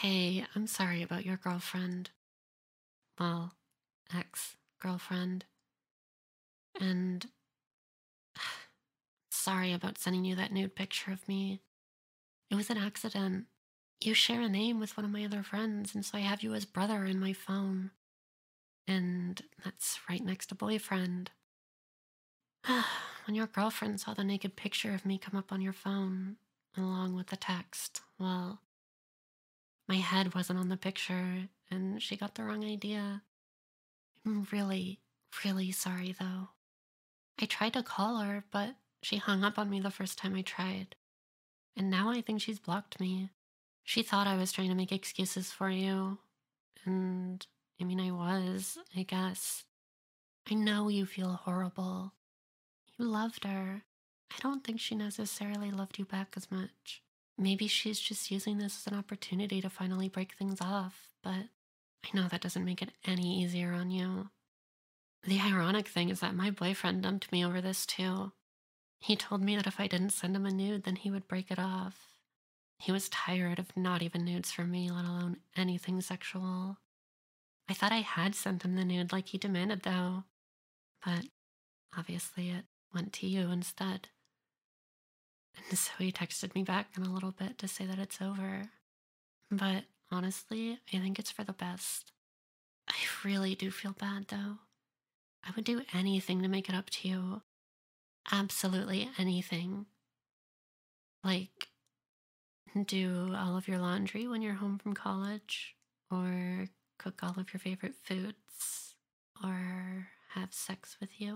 Hey, I'm sorry about your girlfriend. Well, ex girlfriend. And sorry about sending you that nude picture of me. It was an accident. You share a name with one of my other friends, and so I have you as brother in my phone. And that's right next to boyfriend. When your girlfriend saw the naked picture of me come up on your phone, along with the text, well, my head wasn't on the picture, and she got the wrong idea. I'm really, really sorry though. I tried to call her, but she hung up on me the first time I tried. And now I think she's blocked me. She thought I was trying to make excuses for you. And I mean, I was, I guess. I know you feel horrible. You loved her. I don't think she necessarily loved you back as much. Maybe she's just using this as an opportunity to finally break things off, but I know that doesn't make it any easier on you. The ironic thing is that my boyfriend dumped me over this too. He told me that if I didn't send him a nude, then he would break it off. He was tired of not even nudes from me, let alone anything sexual. I thought I had sent him the nude like he demanded, though. But obviously it went to you instead. And so he texted me back in a little bit to say that it's over. But honestly, I think it's for the best. I really do feel bad, though. I would do anything to make it up to you. Absolutely anything. Like, do all of your laundry when you're home from college, or cook all of your favorite foods, or have sex with you.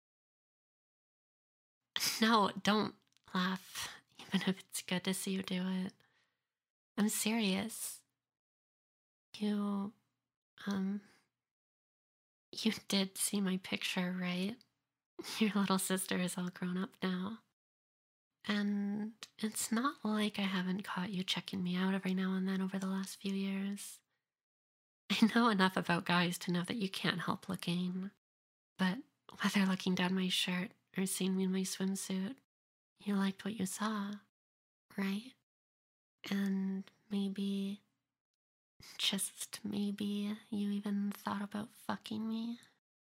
No, don't laugh, even if it's good to see you do it. I'm serious. You, um, you did see my picture, right? Your little sister is all grown up now. And it's not like I haven't caught you checking me out every now and then over the last few years. I know enough about guys to know that you can't help looking. But whether looking down my shirt or seeing me in my swimsuit, you liked what you saw, right? And maybe, just maybe, you even thought about fucking me.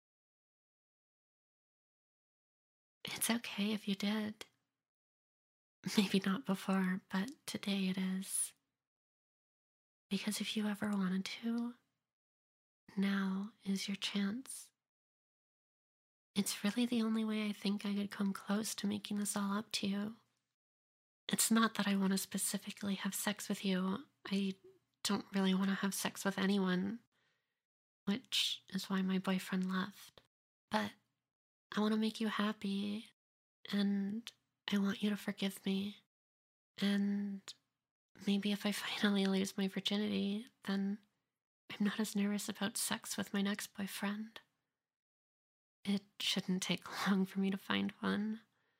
It's okay if you did. Maybe not before, but today it is. Because if you ever wanted to, now is your chance. It's really the only way I think I could come close to making this all up to you. It's not that I want to specifically have sex with you. I don't really want to have sex with anyone, which is why my boyfriend left. But I want to make you happy, and I want you to forgive me. And maybe if I finally lose my virginity, then I'm not as nervous about sex with my next boyfriend. It shouldn't take long for me to find one.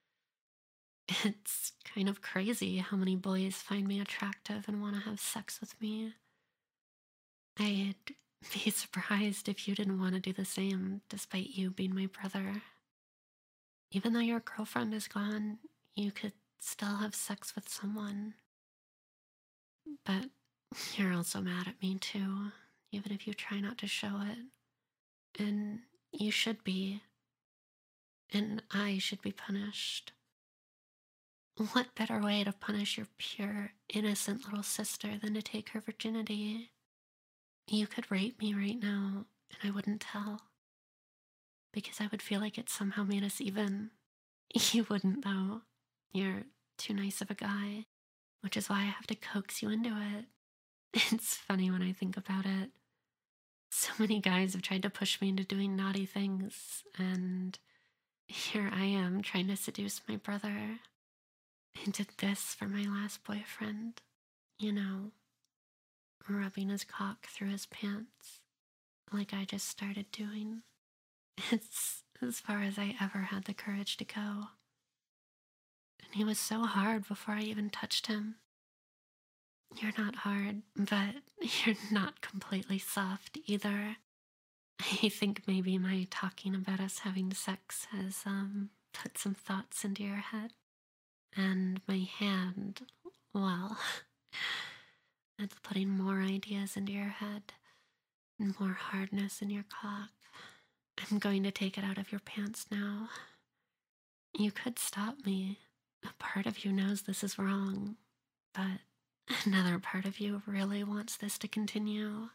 It's kind of crazy how many boys find me attractive and want to have sex with me. I'd be surprised if you didn't want to do the same, despite you being my brother. Even though your girlfriend is gone, you could still have sex with someone. But you're also mad at me too, even if you try not to show it. And you should be. And I should be punished. What better way to punish your pure, innocent little sister than to take her virginity? You could rape me right now, and I wouldn't tell, because I would feel like it somehow made us even. You wouldn't, though. You're too nice of a guy, which is why I have to coax you into it. It's funny when I think about it. So many guys have tried to push me into doing naughty things, and here I am trying to seduce my brother. I did this for my last boyfriend, you know, rubbing his cock through his pants, like I just started doing. It's as far as I ever had the courage to go. And he was so hard before I even touched him. You're not hard, but you're not completely soft either. I think maybe my talking about us having sex has put some thoughts into your head. And my hand, well, It's putting more ideas into your head and more hardness in your cock. I'm going to take it out of your pants now. You could stop me. A part of you knows this is wrong, but another part of you really wants this to continue.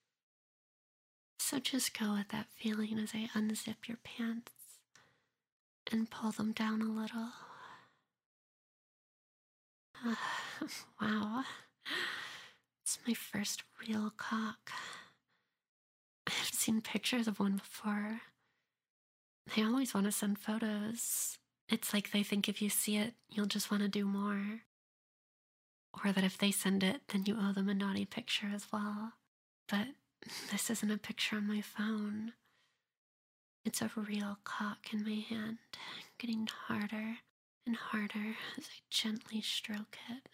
So just go with that feeling as I unzip your pants and pull them down a little. Wow. It's my first real cock. I've seen pictures of one before. They always want to send photos. It's like they think if you see it, you'll just want to do more. Or that if they send it, then you owe them a naughty picture as well. But this isn't a picture on my phone. It's a real cock in my hand, getting harder and harder as I gently stroke it.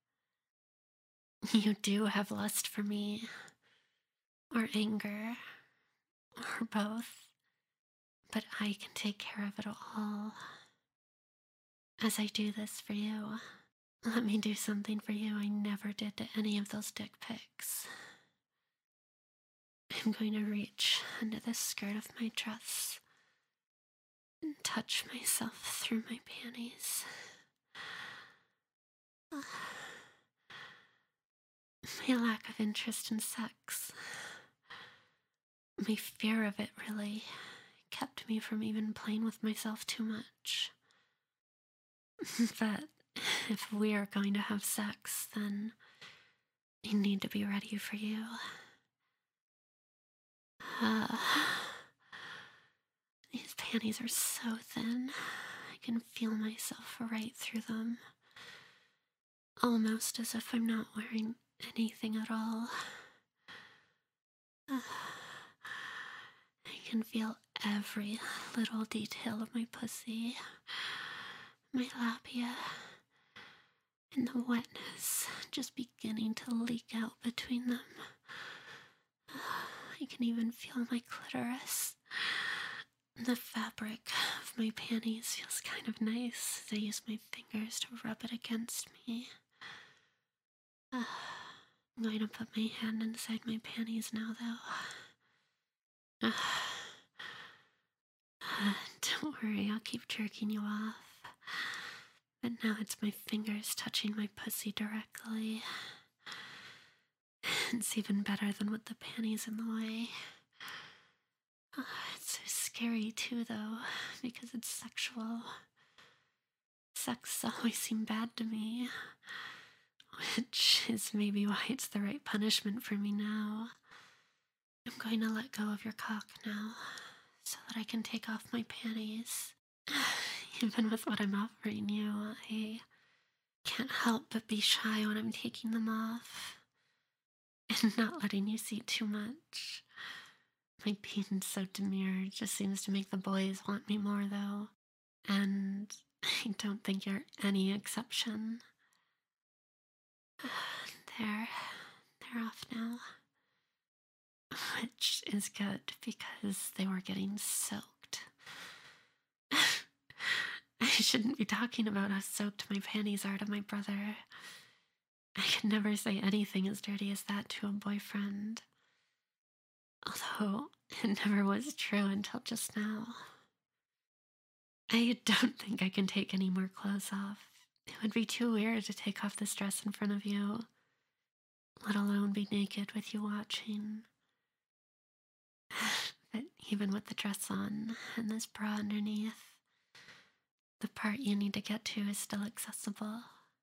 You do have lust for me, or anger, or both, but I can take care of it all. As I do this for you, let me do something for you I never did to any of those dick pics. I'm going to reach under the skirt of my dress and touch myself through my panties. My lack of interest in sex, my fear of it really kept me from even playing with myself too much. But if we are going to have sex, then I need to be ready for you. These panties are so thin, I can feel myself right through them. Almost as if I'm not wearing anything at all. I can feel every little detail of my pussy, my labia, and the wetness just beginning to leak out between them. I can even feel my clitoris. The fabric of my panties feels kind of nice as I use my fingers to rub it against me. I'm going to put my hand inside my panties now, though. Don't worry, I'll keep jerking you off. But now it's my fingers touching my pussy directly. It's even better than with the panties in the way. It's so scary too, though, because it's sexual. Sex always seemed bad to me, which is maybe why it's the right punishment for me now. I'm going to let go of your cock now, so that I can take off my panties. Even with what I'm offering you, I can't help but be shy when I'm taking them off. And not letting you see too much. My being so demure just seems to make the boys want me more, though. And I don't think you're any exception. They're off now. Which is good because they were getting soaked. I shouldn't be talking about how soaked my panties are to my brother. I could never say anything as dirty as that to a boyfriend. Although it never was true until just now. I don't think I can take any more clothes off. It would be too weird to take off this dress in front of you, let alone be naked with you watching. But even with the dress on and this bra underneath, the part you need to get to is still accessible.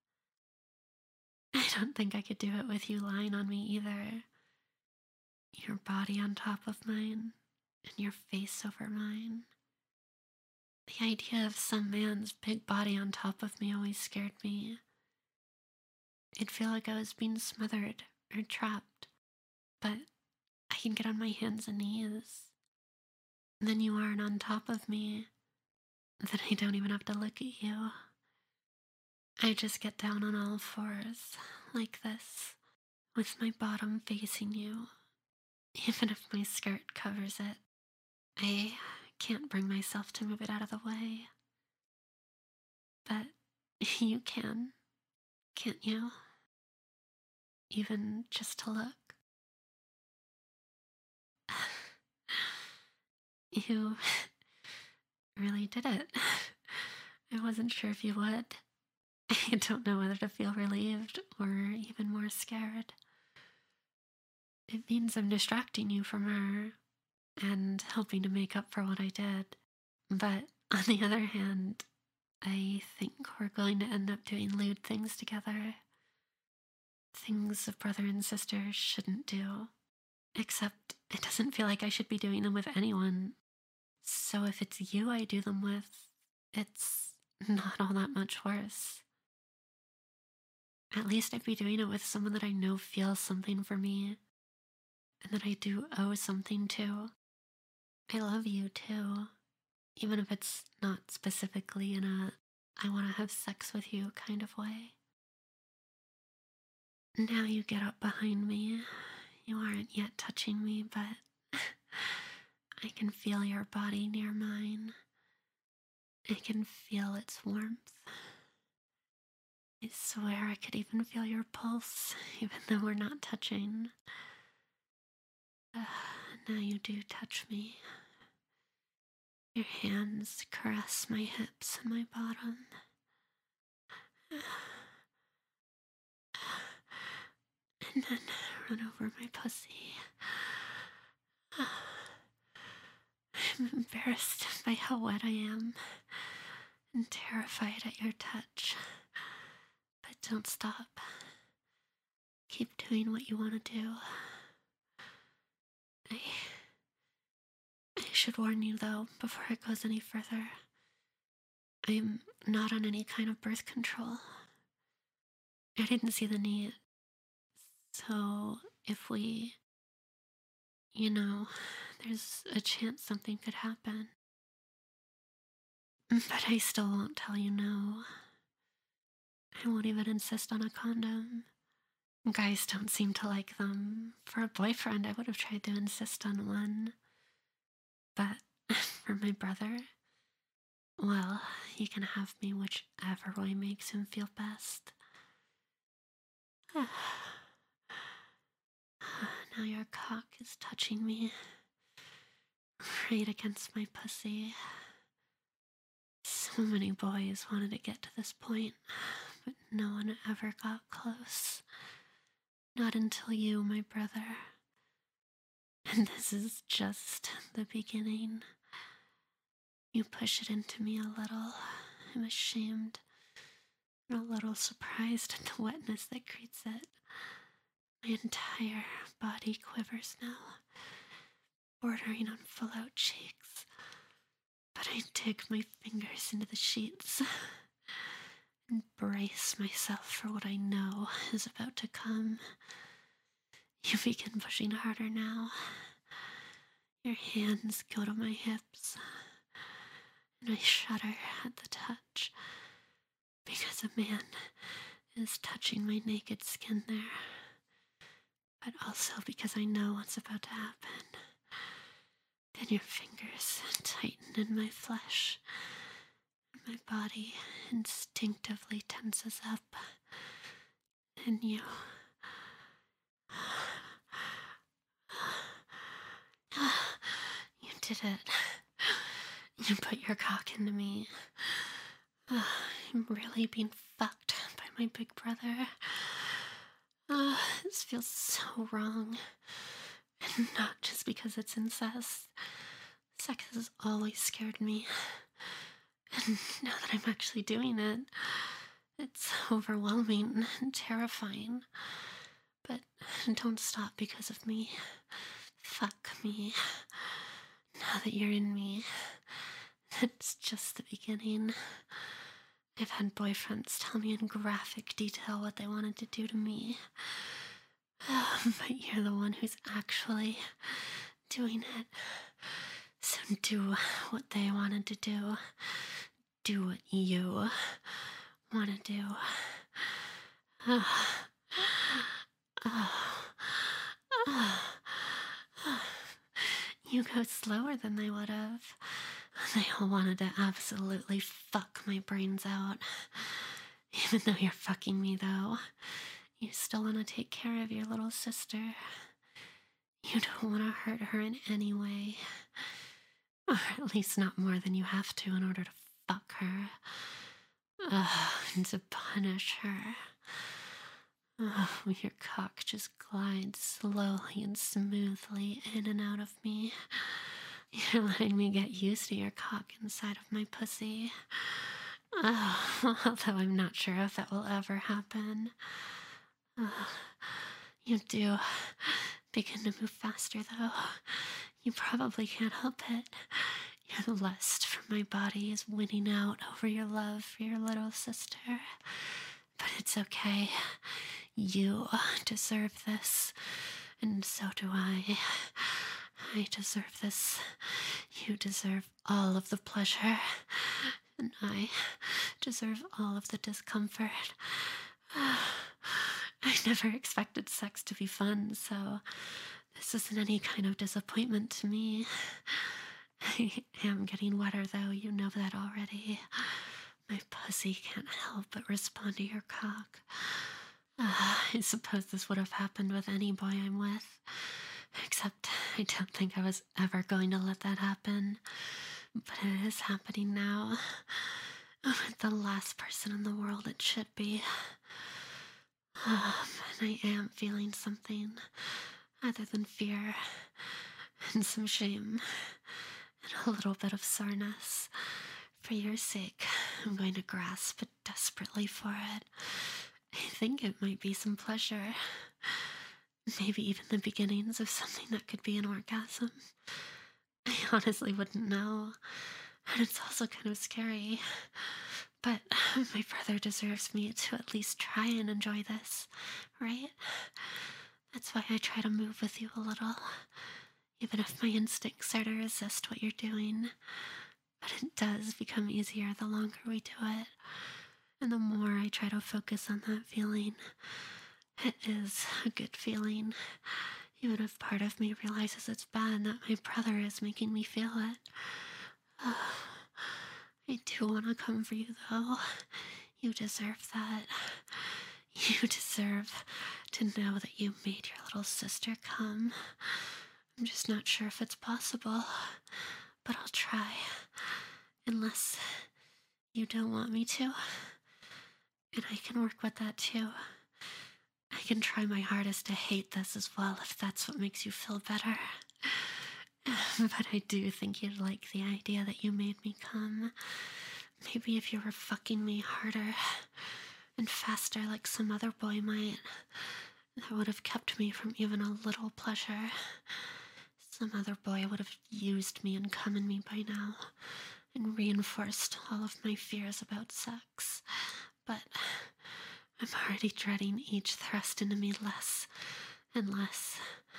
I don't think I could do it with you lying on me either. Your body on top of mine, and your face over mine. The idea of some man's big body on top of me always scared me. It'd feel like I was being smothered or trapped, but I can get on my hands and knees. And then you aren't on top of me, then I don't even have to look at you. I just get down on all fours, like this, with my bottom facing you. Even if my skirt covers it, I can't bring myself to move it out of the way. But you can, can't you? even just to look. You really did it. I wasn't sure if you would. I don't know whether to feel relieved or even more scared. It means I'm distracting you from her and helping to make up for what I did. But on the other hand, I think we're going to end up doing lewd things together. Things a brother and sister shouldn't do. Except it doesn't feel like I should be doing them with anyone. So if it's you I do them with, it's not all that much worse. At least I'd be doing it with someone that I know feels something for me and that I do owe something to. I love you too, even if it's not specifically in a I want to have sex with you kind of way. Now you get up behind me. You aren't yet touching me, but I can feel your body near mine. I can feel its warmth. I swear I could even feel your pulse, even though we're not touching. Now you do touch me. Your hands caress my hips and my bottom. And then run over my pussy. I'm embarrassed by how wet I am and terrified at your touch. But don't stop. Keep doing what you want to do. I should warn you, though, before it goes any further. I'm not on any kind of birth control. I didn't see the need. So, if we, there's a chance something could happen. But I still won't tell you no. I won't even insist on a condom. Guys don't seem to like them. For a boyfriend, I would have tried to insist on one. But for my brother, well, he can have me whichever way makes him feel best. Now your cock is touching me right against my pussy. So many boys wanted to get to this point, but no one ever got close. Not until you, my brother. And this is just the beginning. You push it into me a little. I'm ashamed and a little surprised at the wetness that greets it. My entire body quivers now, bordering on full-out cheeks. But I dig my fingers into the sheets and brace myself for what I know is about to come. You begin pushing harder now. Your hands go to my hips, and I shudder at the touch, because a man is touching my naked skin there, but also because I know what's about to happen. Then your fingers tighten in my flesh, and my body instinctively tenses up, and you did it. You put your cock into me. I'm really being fucked by my big brother. This feels so wrong. And not just because it's incest. Sex has always scared me. And now that I'm actually doing it, it's overwhelming and terrifying. But don't stop because of me. Fuck me. Now that you're in me, it's just the beginning. I've had boyfriends tell me in graphic detail what they wanted to do to me. But you're the one who's actually doing it. So do what they wanted to do. Do what you want to do. You go slower than they would have. They all wanted to absolutely fuck my brains out. Even though you're fucking me, though, You still want to take care of your little sister. You don't want to hurt her in any way. Or at least not more than you have to in order to fuck her. And to punish her. When your cock just glides slowly and smoothly in and out of me. You're letting me get used to your cock inside of my pussy. Although I'm not sure if that will ever happen. You do begin to move faster, though. You probably can't help it. Your lust for my body is winning out over your love for your little sister. But it's okay. You deserve this. And so do I. I deserve this. You deserve all of the pleasure. And I deserve all of the discomfort. I never expected sex to be fun, so this isn't any kind of disappointment to me. I am getting wetter, though, you know that already. My pussy can't help but respond to your cock. I suppose this would have happened with any boy I'm with. Except I don't think I was ever going to let that happen. But it is happening now. With the last person in the world it should be. And I am feeling something other than fear and some shame and a little bit of soreness. For your sake, I'm going to grasp desperately for it. I think it might be some pleasure. Maybe even the beginnings of something that could be an orgasm. I honestly wouldn't know. And it's also kind of scary. But my brother deserves me to at least try and enjoy this, right? That's why I try to move with you a little. Even if my instincts are to resist what you're doing. But it does become easier the longer we do it. And the more I try to focus on that feeling, it is a good feeling. Even if part of me realizes it's bad that my brother is making me feel it. I do want to come for you, though. You deserve that. You deserve to know that you made your little sister come. I'm just not sure if it's possible, but I'll try. Unless you don't want me to. And I can work with that too. I can try my hardest to hate this as well if that's what makes you feel better. But I do think you'd like the idea that you made me come. Maybe if you were fucking me harder and faster like some other boy might, that would have kept me from even a little pleasure. Some other boy would have used me and come in me by now and reinforced all of my fears about sex. But I'm already dreading each thrust into me less and less.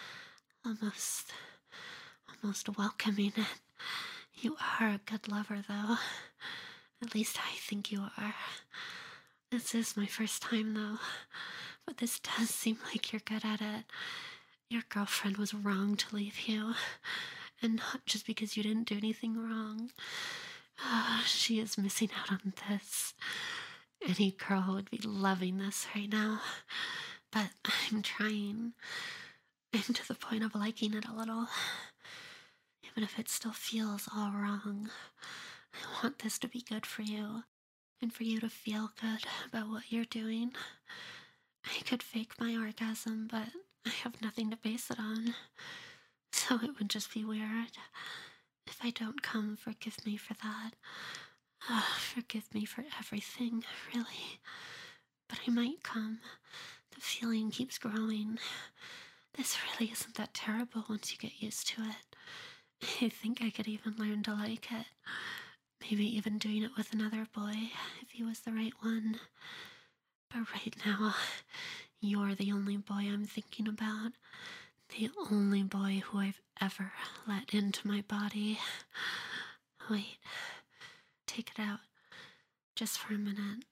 Almost welcoming it. You are a good lover, though. At least I think you are. This is my first time, though. But this does seem like you're good at it. Your girlfriend was wrong to leave you. And not just because you didn't do anything wrong. She is missing out on this. Any girl would be loving this right now. But I'm trying. I'm to the point of liking it a little. Even if it still feels all wrong. I want this to be good for you. And for you to feel good about what you're doing. I could fake my orgasm, but I have nothing to base it on. So it would just be weird. If I don't come, forgive me for that. Forgive me for everything, really. But I might come. The feeling keeps growing. This really isn't that terrible once you get used to it. I think I could even learn to like it. Maybe even doing it with another boy, if he was the right one. But right now, you're the only boy I'm thinking about. The only boy who I've ever let into my body. Wait. Take it out. Just for a minute.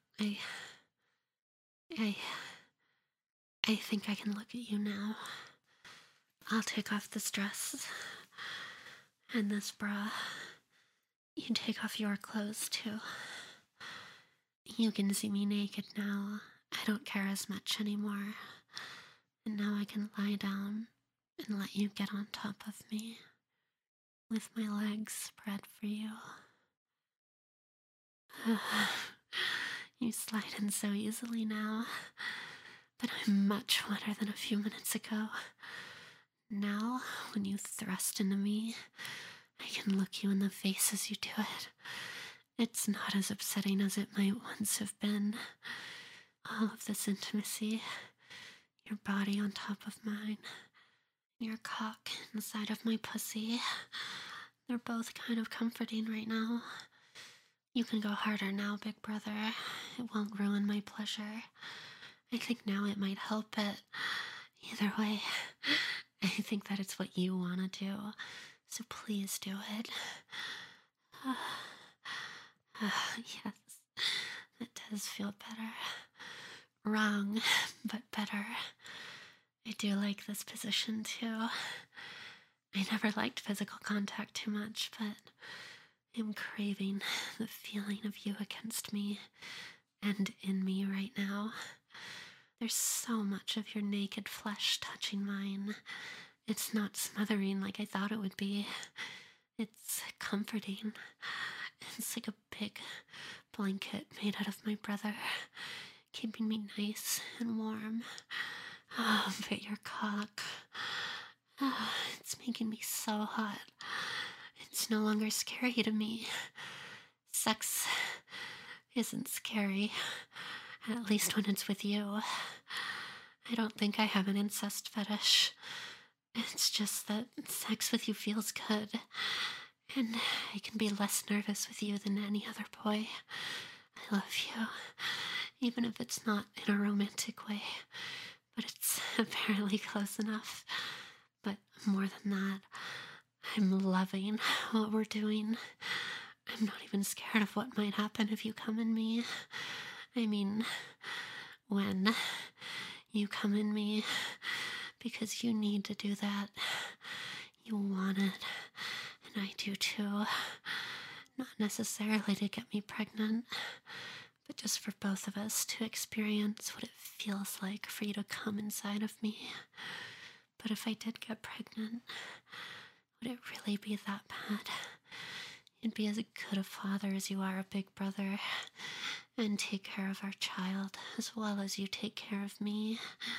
I think I can look at you now. I'll take off this dress. And this bra. You take off your clothes, too. You can see me naked now, I don't care as much anymore. And now I can lie down and let you get on top of me with my legs spread for you. You slide in so easily now, but I'm much wetter than a few minutes ago. Now, when you thrust into me, I can look you in the face as you do it. It's not as upsetting as it might once have been. All of this intimacy, your body on top of mine, your cock inside of my pussy, they're both kind of comforting right now. You can go harder now, big brother. It won't ruin my pleasure. I think now it might help it. Either way, I think that it's what you want to do. So please do it. Yes, that does feel better. Wrong, but better. I do like this position too. I never liked physical contact too much, but I'm craving the feeling of you against me and in me right now. There's so much of your naked flesh touching mine. It's not smothering like I thought it would be. It's comforting. It's like a big blanket made out of my brother, keeping me nice and warm. Oh, but your cock. Oh, it's making me so hot. It's no longer scary to me. Sex isn't scary, at least when it's with you. I don't think I have an incest fetish. It's just that sex with you feels good, and I can be less nervous with you than any other boy. I love you, even if it's not in a romantic way, but it's apparently close enough. But more than that, I'm loving what we're doing. I'm not even scared of what might happen if you come in me. I mean, when you come in me, because you need to do that. You want it, and I do too. Not necessarily to get me pregnant, but just for both of us to experience what it feels like for you to come inside of me. But if I did get pregnant, would it really be that bad? You'd be as good a father as you are a big brother, and take care of our child as well as you take care of me.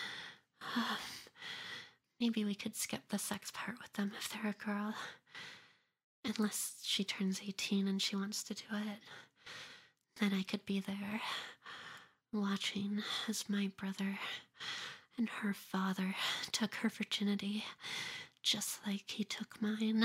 Maybe we could skip the sex part with them if they're a girl. Unless she turns 18 and she wants to do it. Then I could be there, watching as my brother and her father took her virginity, just like he took mine.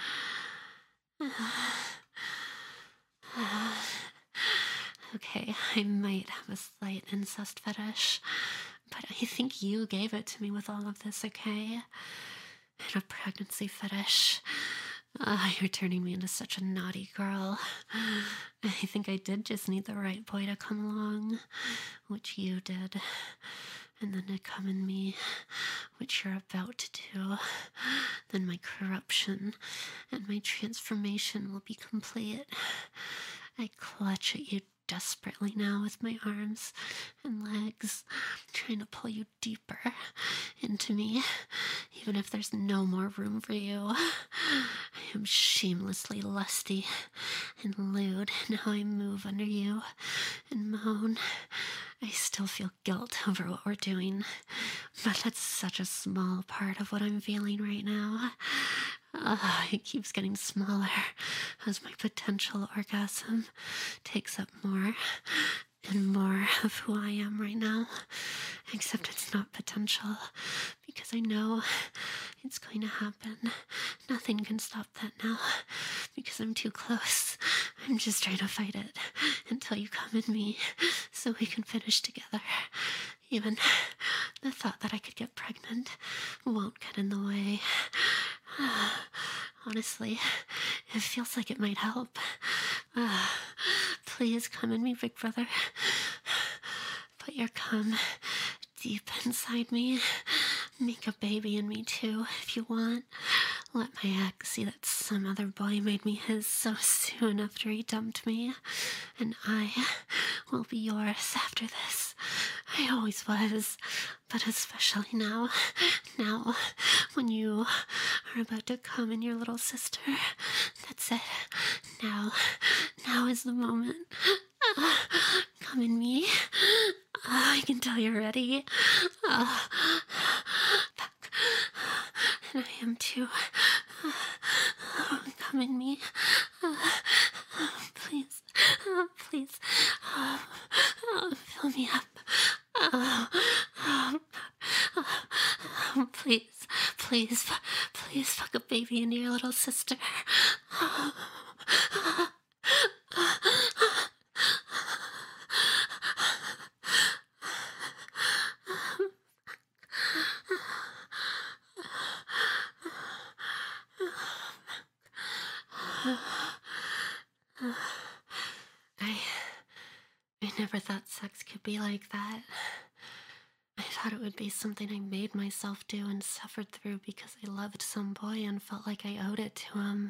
Okay, I might have a slight incest fetish, but I think you gave it to me with all of this, okay? And a pregnancy fetish. You're turning me into such a naughty girl. I think I did just need the right boy to come along, which you did. And then to come in me, which you're about to do. Then my corruption and my transformation will be complete. I clutch at you desperately now with my arms and legs, trying to pull you deeper into me, even if there's no more room for you. I am shamelessly lusty and lewd now I move under you and moan. I still feel guilt over what we're doing, but that's such a small part of what I'm feeling right now. It keeps getting smaller as my potential orgasm takes up more and more of who I am right now. Except it's not potential, because I know it's going to happen. Nothing can stop that now, because I'm too close. I'm just trying to fight it until you come in me so we can finish together. Even the thought that I could get pregnant won't get in the way. Honestly, it feels like it might help. Please come in me, big brother. Put your cum deep inside me. Make a baby in me too, if you want. let my ex see that some other boy made me his so soon after he dumped me, and I will be yours after this. I always was, but especially now. Now, when you are about to come in your little sister. That's it. Now, now is the moment. Come in me. I can tell you're ready. Uh, and I am too. Come in me. Please. Please. Fill me up. Please. Please. Please fuck a baby into your little sister. I I never thought sex could be like that. I thought it would be something I made myself do and suffered through because I loved some boy and felt like I owed it to him.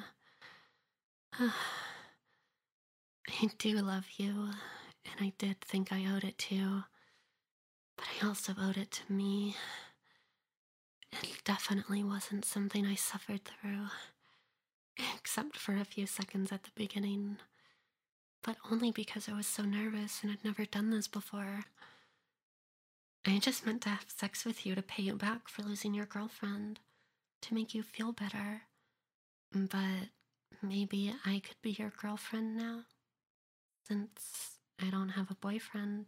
I do love you, and I did think I owed it to, but I also owed it to me. It definitely wasn't something I suffered through, except for a few seconds at the beginning, but only because I was so nervous and had never done this before. I just meant to have sex with you to pay you back for losing your girlfriend, to make you feel better. But maybe I could be your girlfriend now, since I don't have a boyfriend.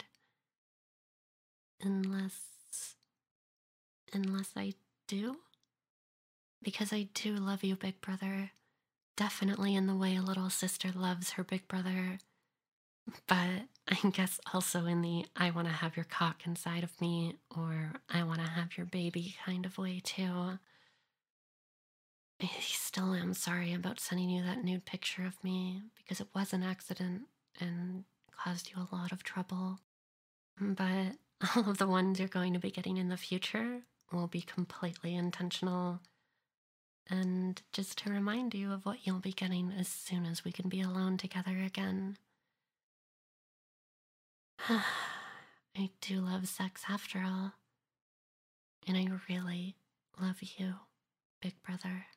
Unless. Unless I do? Because I do love you, big brother. Definitely in the way a little sister loves her big brother. But I guess also in the I want to have your cock inside of me, or I want to have your baby kind of way, too. I still am sorry about sending you that nude picture of me because it was an accident and caused you a lot of trouble. But all of the ones you're going to be getting in the future will be completely intentional. And just to remind you of what you'll be getting as soon as we can be alone together again. I do love sex after all. And I really love you, big brother.